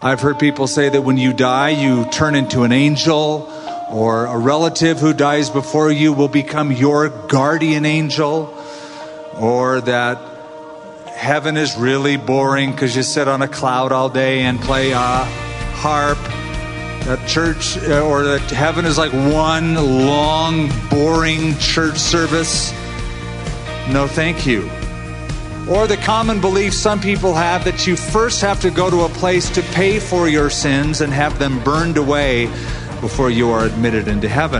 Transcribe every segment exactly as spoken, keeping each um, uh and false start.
I've heard people say that when you die, you turn into an angel, or a relative who dies before you will become your guardian angel, or that heaven is really boring because you sit on a cloud all day and play a harp. That church, or that heaven is like one long, boring church service. No, thank you. Or the common belief some people have that you first have to go to a place to pay for your sins and have them burned away before you are admitted into heaven.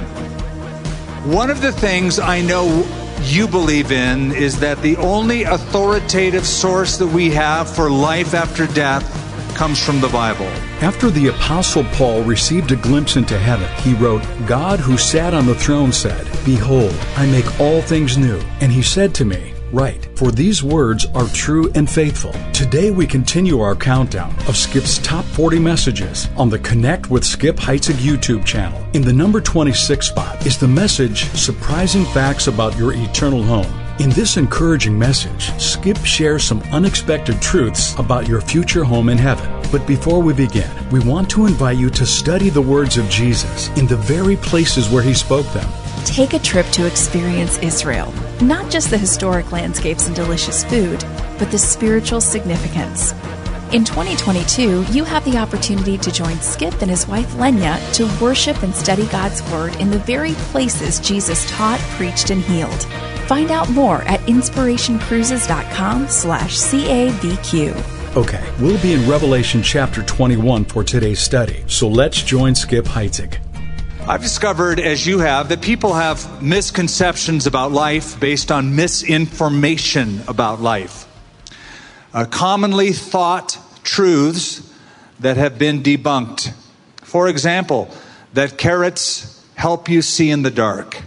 One of the things I know you believe in is that the only authoritative source that we have for life after death comes from the Bible. After the Apostle Paul received a glimpse into heaven, he wrote, "God who sat on the throne said, 'Behold, I make all things new.' And he said to me, 'Write, for these words are true and faithful.'" Today we continue our countdown of Skip's top forty messages on the Connect with Skip Heitzig YouTube channel. In the number twenty-six spot is the message, Surprising Facts About Your Eternal Home. In this encouraging message, Skip shares some unexpected truths about your future home in heaven. But before we begin, we want to invite you to study the words of Jesus in the very places where he spoke them. Take a trip to experience Israel. Not just the historic landscapes and delicious food, but the spiritual significance. In twenty twenty-two, you have the opportunity to join Skip and his wife Lenya to worship and study God's Word in the very places Jesus taught, preached, and healed. Find out more at inspirationcruises.com slash CAVQ. Okay, we'll be in Revelation chapter twenty-one for today's study, so let's join Skip Heitzig. I've discovered, as you have, that people have misconceptions about life based on misinformation about life. Uh, commonly thought truths that have been debunked. For example, that carrots help you see in the dark.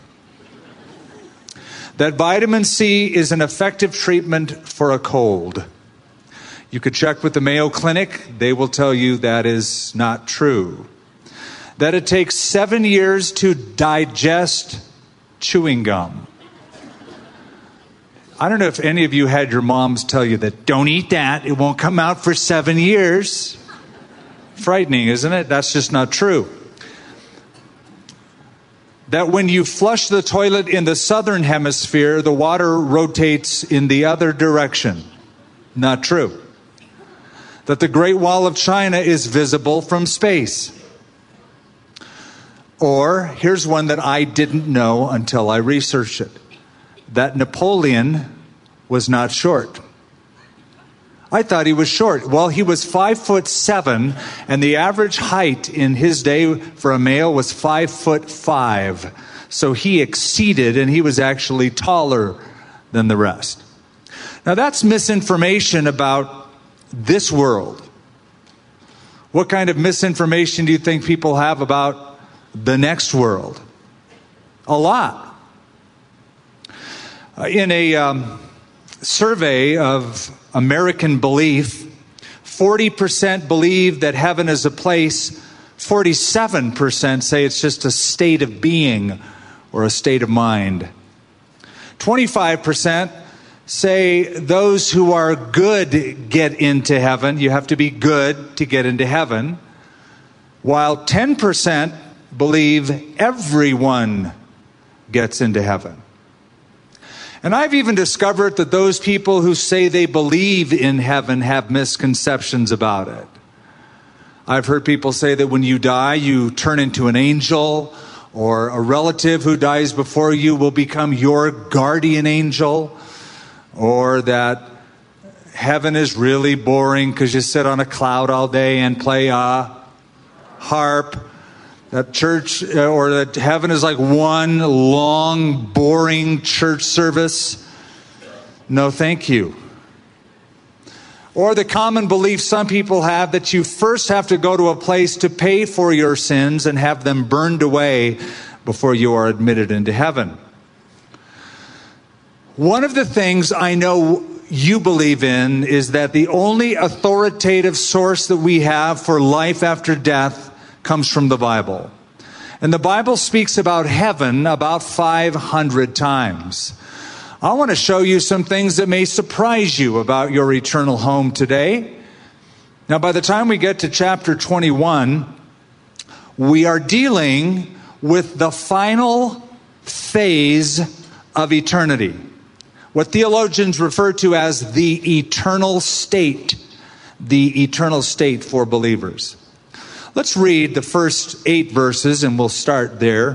That vitamin C is an effective treatment for a cold. You could check with the Mayo Clinic. They will tell you that is not true. That it takes seven years to digest chewing gum. I don't know if any of you had your moms tell you that, don't eat that, it won't come out for seven years. Frightening, isn't it? That's just not true. That when you flush the toilet in the southern hemisphere, the water rotates in the other direction. Not true. That the Great Wall of China is visible from space. Or, here's one that I didn't know until I researched it. That Napoleon was not short. I thought he was short. Well, he was five foot seven, and the average height in his day for a male was five foot five. So he exceeded, and he was actually taller than the rest. Now that's misinformation about this world. What kind of misinformation do you think people have about the next world? A lot. Uh, in a um, survey of American belief, forty percent believe that heaven is a place, forty-seven percent say it's just a state of being or a state of mind. twenty-five percent say those who are good get into heaven. You have to be good to get into heaven. While ten percent believe everyone gets into heaven. And I've even discovered that those people who say they believe in heaven have misconceptions about it. I've heard people say that when you die, you turn into an angel, or a relative who dies before you will become your guardian angel, or that heaven is really boring because you sit on a cloud all day and play a harp. That church, or that heaven is like one long, boring church service. No, thank you. Or the common belief some people have that you first have to go to a place to pay for your sins and have them burned away before you are admitted into heaven. One of the things I know you believe in is that the only authoritative source that we have for life after death comes from the Bible. And the Bible speaks about heaven about five hundred times. I want to show you some things that may surprise you about your eternal home today. Now, by the time we get to chapter twenty-one, we are dealing with the final phase of eternity, what theologians refer to as the eternal state, the eternal state for believers. Let's read the first eight verses, and we'll start there.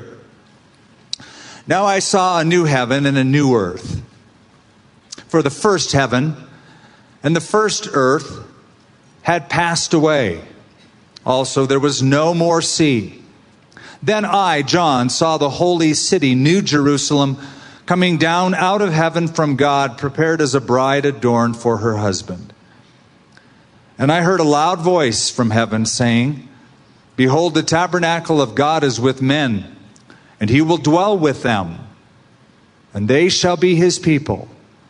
Now I saw a new heaven and a new earth. For the first heaven and the first earth had passed away. Also there was no more sea. Then I, John, saw the holy city, New Jerusalem, coming down out of heaven from God, prepared as a bride adorned for her husband. And I heard a loud voice from heaven saying, Behold, the tabernacle of God is with men, and he will dwell with them, and they shall be his people.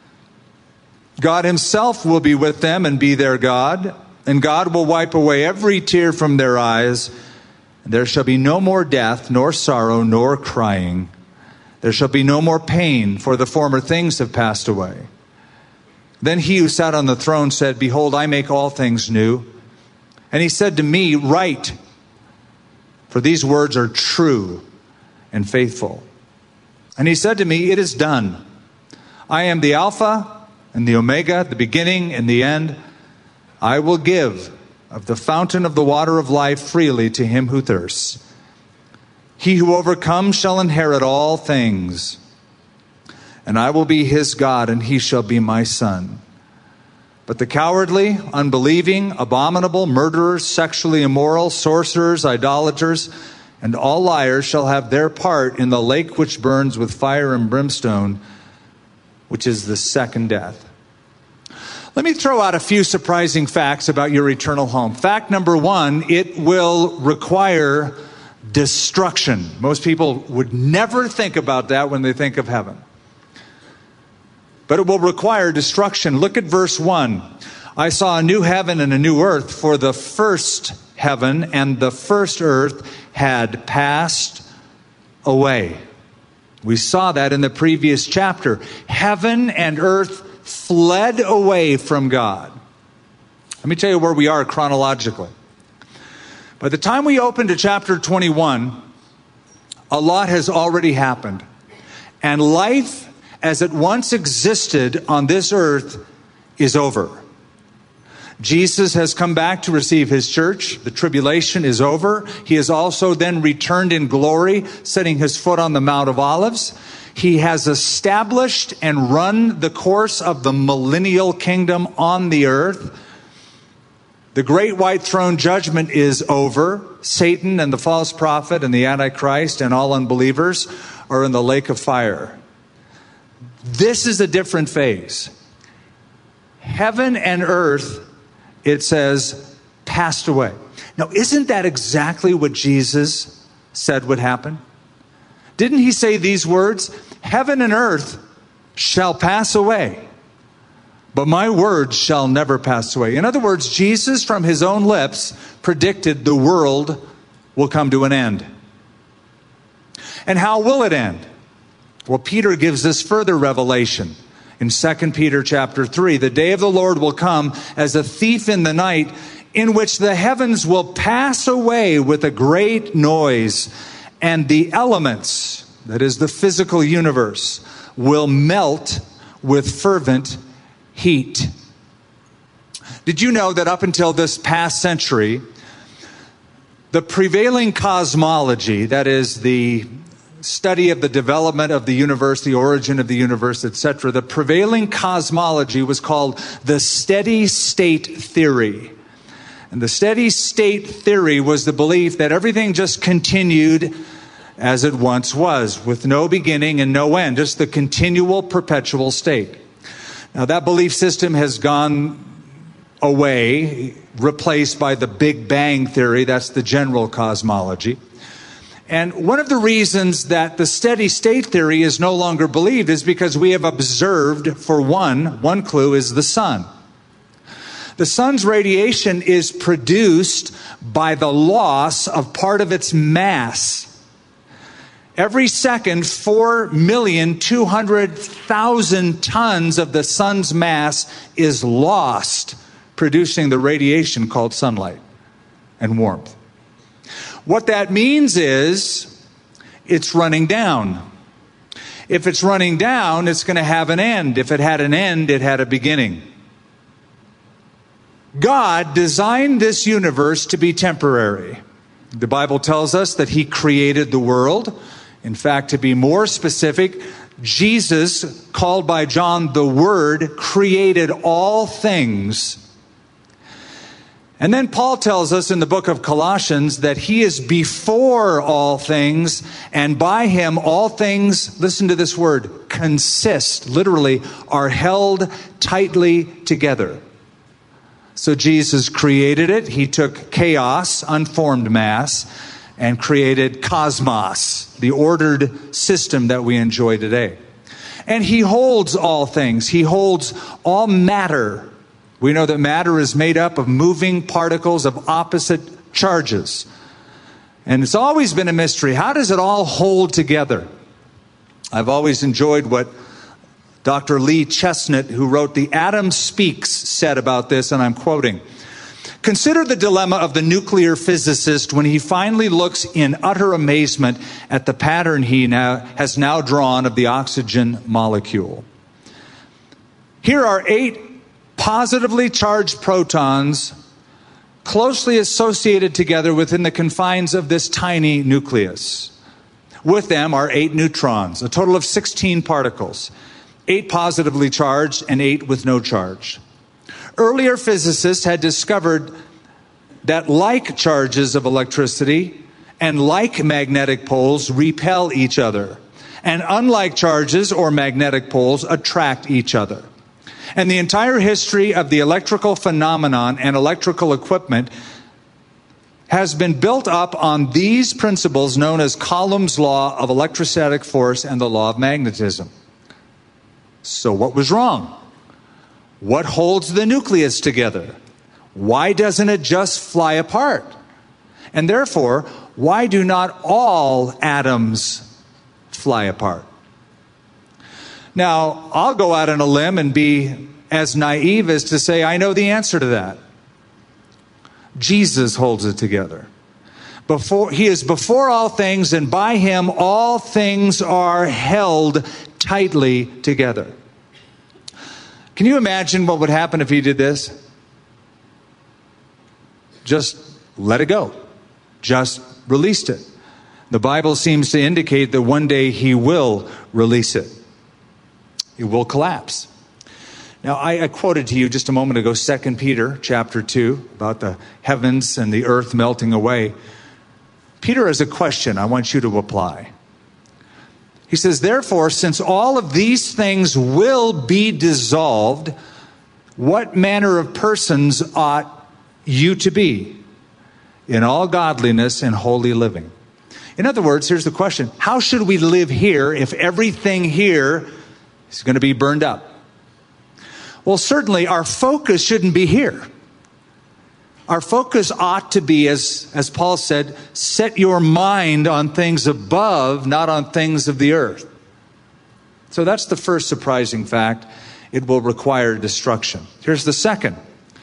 God himself will be with them and be their God, and God will wipe away every tear from their eyes. And there shall be no more death, nor sorrow, nor crying. There shall be no more pain, for the former things have passed away. Then he who sat on the throne said, Behold, I make all things new. And he said to me, Write, for these words are true and faithful. And he said to me, It is done. I am the Alpha and the Omega, the beginning and the end. I will give of the fountain of the water of life freely to him who thirsts. He who overcomes shall inherit all things, and I will be his God, and he shall be my son. But the cowardly, unbelieving, abominable, murderers, sexually immoral, sorcerers, idolaters, and all liars shall have their part in the lake which burns with fire and brimstone, which is the second death. Let me throw out a few surprising facts about your eternal home. Fact number one, it will require destruction. Most people would never think about that when they think of heaven. But it will require destruction. Look at verse one. I saw a new heaven and a new earth, for the first heaven and the first earth had passed away. We saw that in the previous chapter. Heaven and earth fled away from God. Let me tell you where we are chronologically. By the time we open to chapter twenty-one, a lot has already happened. And life as it once existed on this earth is over. Jesus has come back to receive his church. The tribulation is over. He has also then returned in glory, setting his foot on the Mount of Olives. He has established and run the course of the millennial kingdom on the earth. The great white throne judgment is over. Satan and the false prophet and the Antichrist and all unbelievers are in the lake of fire. This is a different phase. Heaven and earth, it says, passed away. Now, isn't that exactly what Jesus said would happen? Didn't he say these words? Heaven and earth shall pass away, but my words shall never pass away. In other words, Jesus from his own lips predicted the world will come to an end. And how will it end? Well, Peter gives us further revelation. In Second Peter chapter three, the day of the Lord will come as a thief in the night, in which the heavens will pass away with a great noise, and the elements, that is the physical universe, will melt with fervent heat. Did you know that up until this past century, the prevailing cosmology, that is the study of the development of the universe, the origin of the universe, et cetera, the prevailing cosmology was called the steady state theory. And the steady state theory was the belief that everything just continued as it once was, with no beginning and no end, just the continual, perpetual state. Now, that belief system has gone away, replaced by the Big Bang theory. That's the general cosmology. And one of the reasons that the steady state theory is no longer believed is because we have observed, for one, one clue is the sun. The sun's radiation is produced by the loss of part of its mass. Every second, four million two hundred thousand tons of the sun's mass is lost producing the radiation called sunlight and warmth. What that means is it's running down. If it's running down, it's going to have an end. If it had an end, it had a beginning. God designed this universe to be temporary. The Bible tells us that He created the world. In fact, to be more specific, Jesus, called by John the Word, created all things. And then Paul tells us in the book of Colossians that He is before all things, and by Him all things, listen to this word, consist, literally, are held tightly together. So Jesus created it. He took chaos, unformed mass, and created cosmos, the ordered system that we enjoy today. And He holds all things. He holds all matter. We know that matter is made up of moving particles of opposite charges. And it's always been a mystery. How does it all hold together? I've always enjoyed what Doctor Lee Chestnut, who wrote The Atom Speaks, said about this, and I'm quoting. Consider the dilemma of the nuclear physicist when he finally looks in utter amazement at the pattern he now has now drawn of the oxygen molecule. Here are eight positively charged protons closely associated together within the confines of this tiny nucleus. With them are eight neutrons, a total of sixteen particles. Eight positively charged and eight with no charge. Earlier physicists had discovered that like charges of electricity and like magnetic poles repel each other, and unlike charges or magnetic poles attract each other. And the entire history of the electrical phenomenon and electrical equipment has been built up on these principles known as Coulomb's law of electrostatic force and the law of magnetism. So what was wrong? What holds the nucleus together? Why doesn't it just fly apart? And therefore, why do not all atoms fly apart? Now, I'll go out on a limb and be as naive as to say I know the answer to that. Jesus holds it together. Before, he is before all things, and by Him all things are held tightly together. Can you imagine what would happen if He did this? Just let it go. Just released it. The Bible seems to indicate that one day He will release it. It will collapse. Now, I, I quoted to you just a moment ago, Second Peter chapter two, about the heavens and the earth melting away. Peter has a question I want you to apply. He says, therefore, since all of these things will be dissolved, what manner of persons ought you to be in all godliness and holy living? In other words, here's the question. How should we live here if everything here is going to be burned up? Well, certainly our focus shouldn't be here. Our focus ought to be, as, as Paul said, set your mind on things above, not on things of the earth. So that's the first surprising fact. It will require destruction. Here's the second.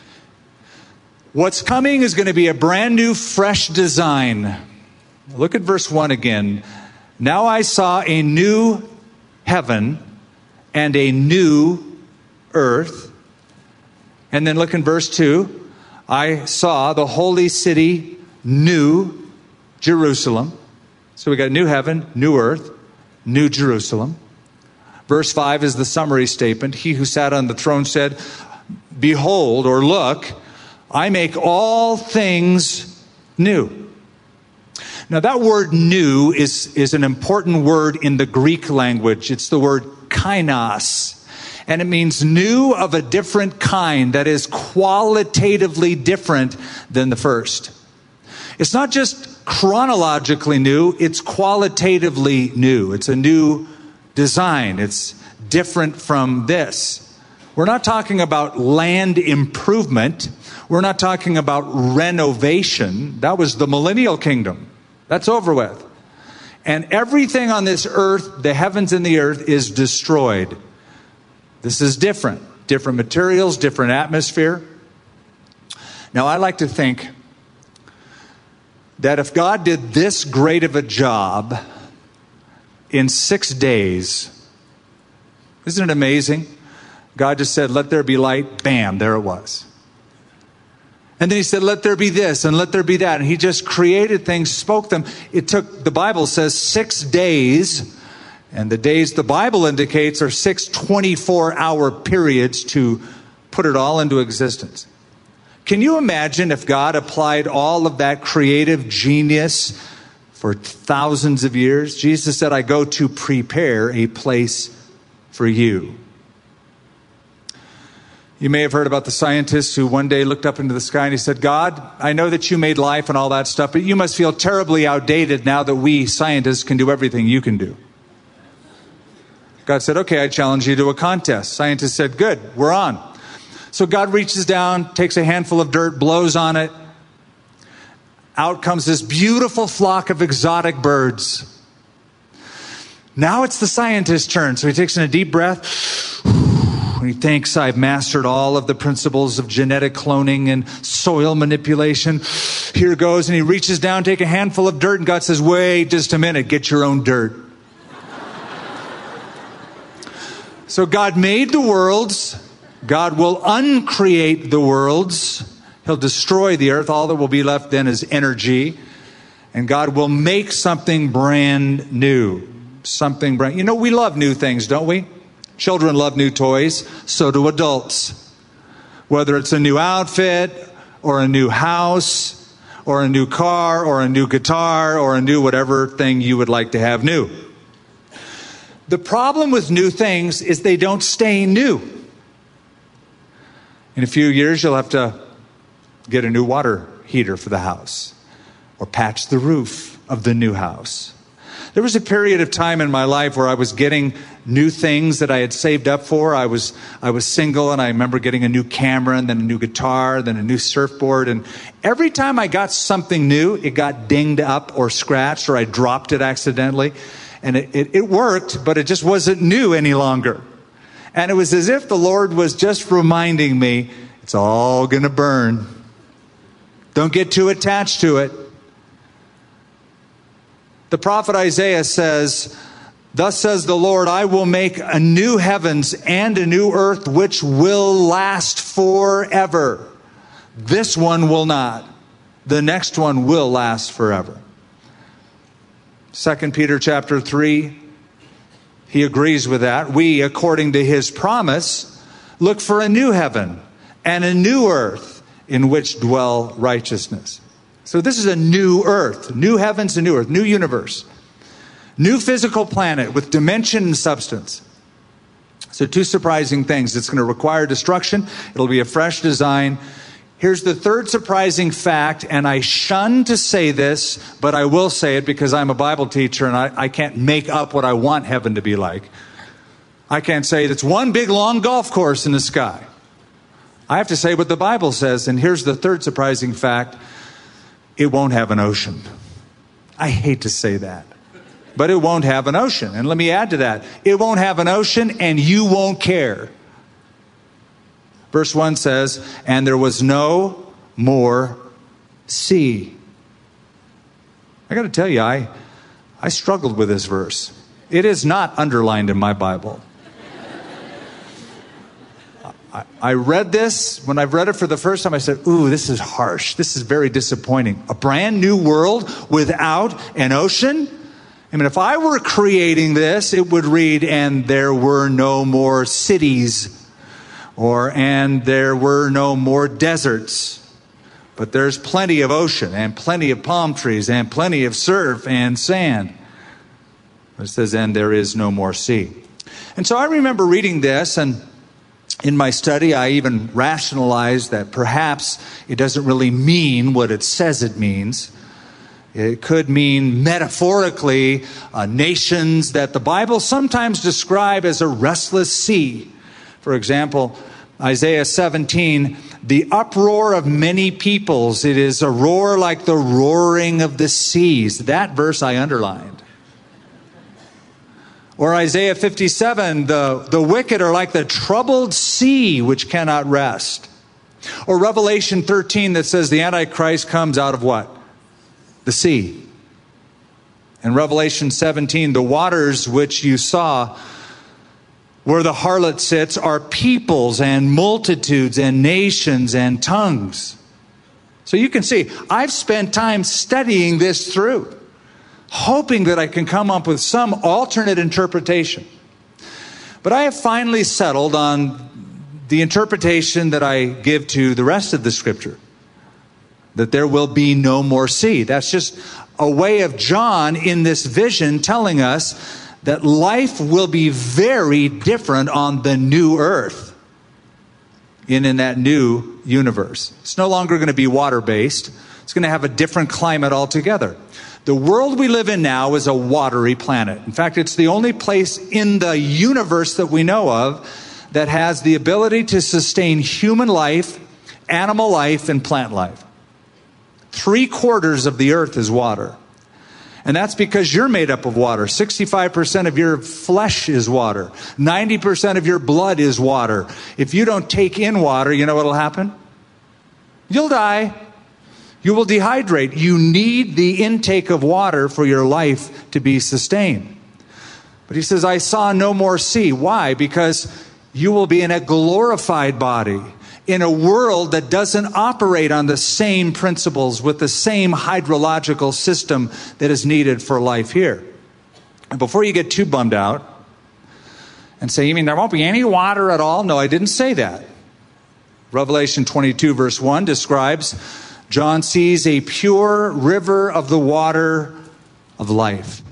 What's coming is going to be a brand new, fresh design. Look at verse one again. Now I saw a new heaven and a new earth. And then look in verse two. I saw the holy city, New Jerusalem. So we got new heaven, new earth, new Jerusalem. Verse five is the summary statement. He who sat on the throne said, behold, or look, I make all things new. Now that word new is, is an important word in the Greek language. It's the word kainos. And it means new of a different kind, that is qualitatively different than the first. It's not just chronologically new, it's qualitatively new. It's a new design. It's different from this. We're not talking about land improvement. We're not talking about renovation. That was the millennial kingdom. That's over with. And everything on this earth, the heavens and the earth, is destroyed. This is different. Different materials, different atmosphere. Now, I like to think that if God did this great of a job in six days, isn't it amazing? God just said, let there be light. Bam, there it was. And then he said, let there be this and let there be that. And he just created things, spoke them. It took, the Bible says, six days. And the days the Bible indicates are six twenty-four hour periods to put it all into existence. Can you imagine if God applied all of that creative genius for thousands of years? Jesus said, I go to prepare a place for you. You may have heard about the scientist who one day looked up into the sky and he said, God, I know that you made life and all that stuff, but you must feel terribly outdated now that we scientists can do everything you can do. God said, okay, I challenge you to a contest. Scientist said, good, we're on. So God reaches down, takes a handful of dirt, blows on it. Out comes this beautiful flock of exotic birds. Now it's the scientist's turn. So he takes in a deep breath. And he thinks, I've mastered all of the principles of genetic cloning and soil manipulation. Here goes. And he reaches down, take a handful of dirt. And God says, wait just a minute, get your own dirt. So God made the worlds. God will uncreate the worlds. He'll destroy the earth. All that will be left then is energy. And God will make something brand new. Something brand, you know, we love new things, don't we? Children love new toys. So do adults. Whether it's a new outfit or a new house or a new car or a new guitar or a new whatever thing you would like to have new. The problem with new things is they don't stay new. In a few years, you'll have to get a new water heater for the house or patch the roof of the new house. There was a period of time in my life where I was getting new things that I had saved up for. I was I was single, and I remember getting a new camera and then a new guitar, then a new surfboard. And every time I got something new, it got dinged up or scratched, or I dropped it accidentally. And it, it, it worked, but it just wasn't new any longer. And it was as if the Lord was just reminding me, it's all going to burn. Don't get too attached to it. The prophet Isaiah says, thus says the Lord, I will make a new heavens and a new earth which will last forever. This one will not. The next one will last forever. Second Peter chapter three, he agrees with that. We, according to his promise, look for a new heaven and a new earth in which dwell righteousness. So this is a new earth, new heavens and new earth, new universe, new physical planet with dimension and substance. So two surprising things. It's going to require destruction. It'll be a fresh design. Here's the third surprising fact, and I shun to say this, but I will say it because I'm a Bible teacher and I, I can't make up what I want heaven to be like. I can't say it's one big long golf course in the sky. I have to say what the Bible says, and here's the third surprising fact. It won't have an ocean. I hate to say that, but it won't have an ocean. And let me add to that. It won't have an ocean, and you won't care. Verse one says, and there was no more sea. I got to tell you, I, I struggled with this verse. It is not underlined in my Bible. I, I read this. When I read it for the first time, I said, ooh, this is harsh. This is very disappointing. A brand new world without an ocean? I mean, if I were creating this, it would read, and there were no more cities. Or, and there were no more deserts. But there's plenty of ocean and plenty of palm trees and plenty of surf and sand. It says, and there is no more sea. And so I remember reading this, and in my study, I even rationalized that perhaps it doesn't really mean what it says it means. It could mean metaphorically uh, nations that the Bible sometimes describe as a restless sea. For example, Isaiah seventeen, the uproar of many peoples. It is a roar like the roaring of the seas. That verse I underlined. Or Isaiah fifty-seven, the, the wicked are like the troubled sea which cannot rest. Or Revelation thirteen that says the Antichrist comes out of what? The sea. And Revelation seventeen, the waters which you saw where the harlot sits are peoples and multitudes and nations and tongues. So you can see, I've spent time studying this through, hoping that I can come up with some alternate interpretation. But I have finally settled on the interpretation that I give to the rest of the scripture, that there will be no more sea. That's just a way of John in this vision telling us that life will be very different on the new earth, in, in that new universe. It's no longer going to be water-based. It's going to have a different climate altogether. The world we live in now is a watery planet. In fact, it's the only place in the universe that we know of that has the ability to sustain human life, animal life, and plant life. Three quarters of the earth is water. And that's because you're made up of water. sixty-five percent of your flesh is water. ninety percent of your blood is water. If you don't take in water, you know what will happen? You'll die. You will dehydrate. You need the intake of water for your life to be sustained. But he says, I saw no more sea. Why? Because you will be in a glorified body, in a world that doesn't operate on the same principles with the same hydrological system that is needed for life here. And before you get too bummed out and say, you mean there won't be any water at all? No, I didn't say that. Revelation twenty-two verse one describes John sees a pure river of the water of life.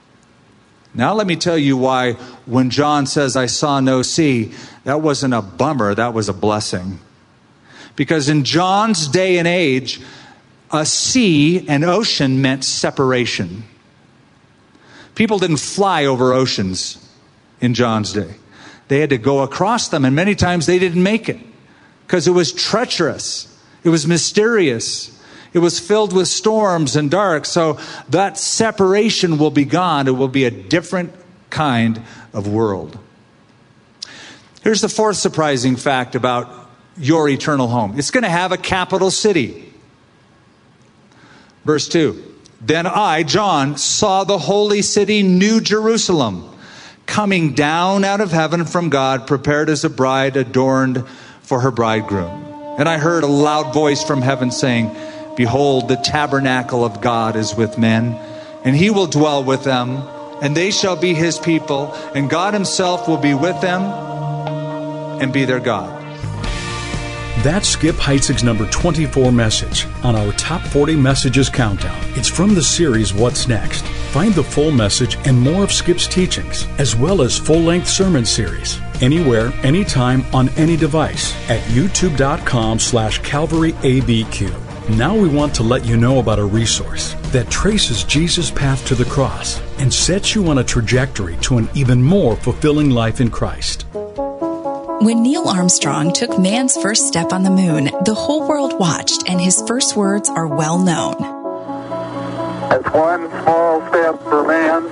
Now let me tell you why when John says, I saw no sea, that wasn't a bummer, that was a blessing. Because in John's day and age, a sea, an ocean, meant separation. People didn't fly over oceans in John's day. They had to go across them, and many times they didn't make it because it was treacherous. It was mysterious. It was filled with storms and dark. So that separation will be gone. It will be a different kind of world. Here's the fourth surprising fact about your eternal home. It's going to have a capital city. Verse two. Then I, John, saw the holy city, New Jerusalem, coming down out of heaven from God, prepared as a bride adorned for her bridegroom. And I heard a loud voice from heaven saying, behold, the tabernacle of God is with men, and he will dwell with them, and they shall be his people, and God himself will be with them and be their God. That's Skip Heitzig's number twenty-four message on our Top forty Messages Countdown. It's from the series What's Next. Find the full message and more of Skip's teachings, as well as full-length sermon series, anywhere, anytime, on any device at youtube.com slash CalvaryABQ. Now we want to let you know about a resource that traces Jesus' path to the cross and sets you on a trajectory to an even more fulfilling life in Christ. When Neil Armstrong took man's first step on the moon, the whole world watched, and his first words are well known. It's one small step for man,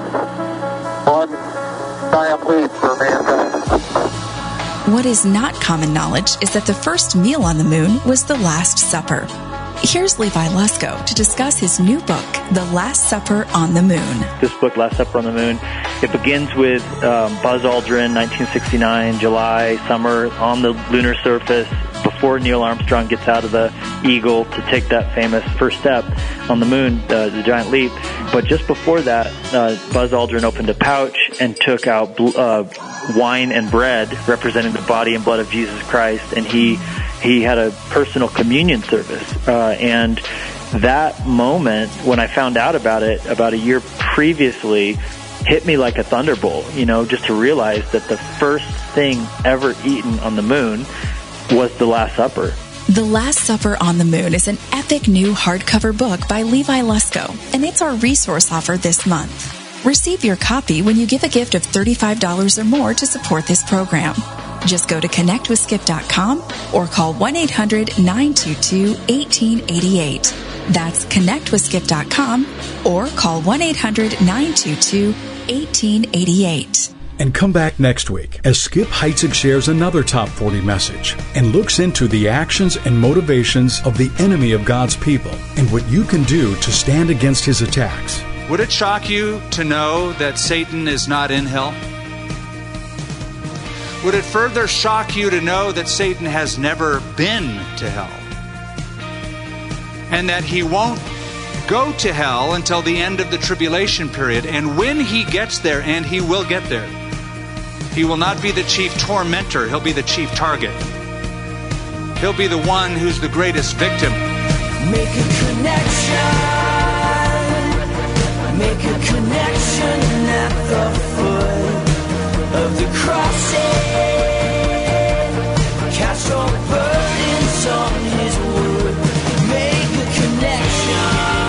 one giant leap for mankind. What is not common knowledge is that the first meal on the moon was the Last Supper. Here's Levi Lusko to discuss his new book, The Last Supper on the Moon. This book, Last Supper on the Moon, it begins with um, Buzz Aldrin, nineteen sixty-nine, July, summer, on the lunar surface, before Neil Armstrong gets out of the Eagle to take that famous first step on the moon, uh, the giant leap. But just before that, uh, Buzz Aldrin opened a pouch and took out uh, wine and bread representing the body and blood of Jesus Christ, and he he had a personal communion service. Uh, and that moment, when I found out about it about a year previously, hit me like a thunderbolt, you know, just to realize that the first thing ever eaten on the moon was the Last Supper. The Last Supper on the Moon is an epic new hardcover book by Levi Lusko, and it's our resource offer this month. Receive your copy when you give a gift of thirty-five dollars or more to support this program. Just go to connect with skip dot com or call one eight hundred nine two two one eight eight eight. That's connect with skip dot com or call one eight hundred nine two two one eight eight eight. And come back next week as Skip Heitzig shares another Top forty message and looks into the actions and motivations of the enemy of God's people and what you can do to stand against his attacks. Would it shock you to know that Satan is not in hell? Would it further shock you to know that Satan has never been to hell? And that he won't go to hell until the end of the tribulation period. And when he gets there, and he will get there, he will not be the chief tormentor. He'll be the chief target. He'll be the one who's the greatest victim. Make a connection. Make a connection at the foot of the cross. Cast your burdens on his wood. Make a connection.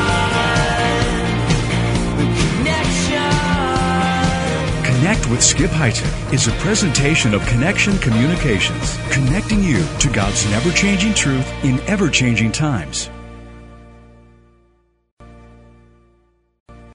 Connect with Skip Heitzig is a presentation of Connection Communications, connecting you to God's never-changing truth in ever-changing times.